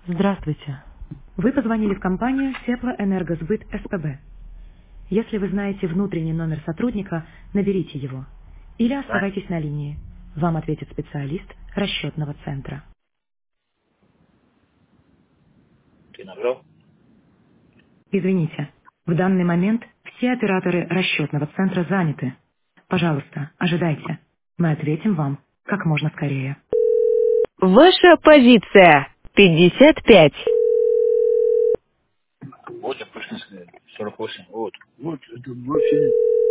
Здравствуйте. Вы позвонили в компанию Теплоэнергосбыт СПБ. Если вы знаете внутренний номер сотрудника, наберите его. Или Да. оставайтесь на линии. Вам ответит специалист расчетного центра. Ты набрал? Извините, в данный момент все операторы расчетного центра заняты. Пожалуйста, ожидайте. Мы ответим вам как можно скорее. Ваша позиция 55. Вот я Пушкинская, 48. Вот. Вот, это вообще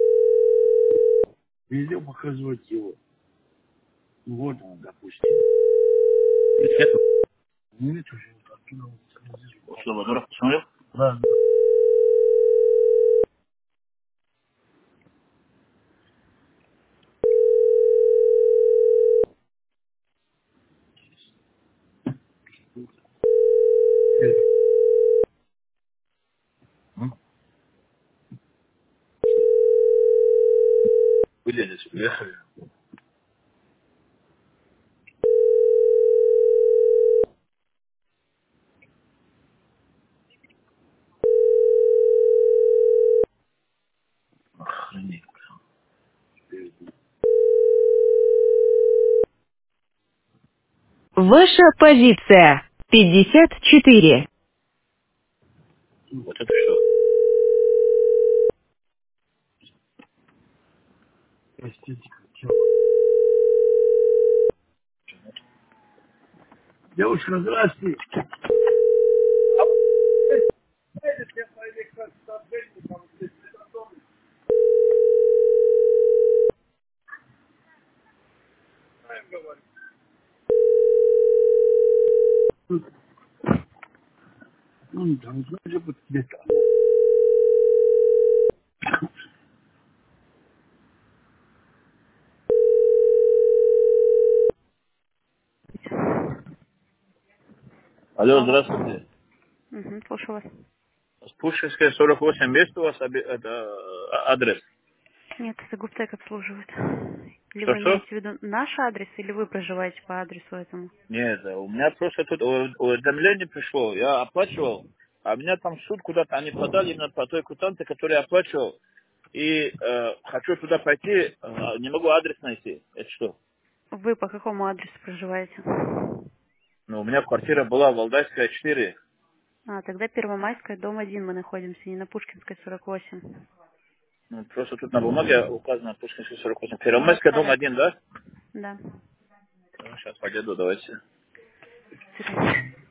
нельзя показывать его. Вот он, допустим. Нет? Нет уже. Оттуда вот здесь. Что, Бадуров посмотрел? Да, да. М? Были здесь, уехали. Охренеть. Ваша позиция 54. Вот это что? Эстетика тела. Девушка, здравствуйте. Ну, там, знаете, вот где-то. Алло, Алло. здравствуйте. Угу, слушаю вас. Пушкинская, 48. Есть у вас адрес? Нет, это Гуптек обслуживает. Или вы Что-что? имеете в виду наш адрес, или вы проживаете по адресу этому? Нет, у меня просто тут уведомление пришло, я оплачивал, а меня там в суд куда-то они подали именно по той квитанции, которую я оплачивал, и хочу туда пойти, не могу адрес найти. Это что? Вы по какому адресу проживаете? Ну, у меня квартира была Валдайская, 4. А, тогда Первомайская, дом 1 мы находимся, не на Пушкинской, 48. Ну, просто тут на бумаге указано Пушкинская, 48. Ну, вот Первомайская, дом правильно. 1, да? Да. Ну, сейчас поеду, давайте. До свидания.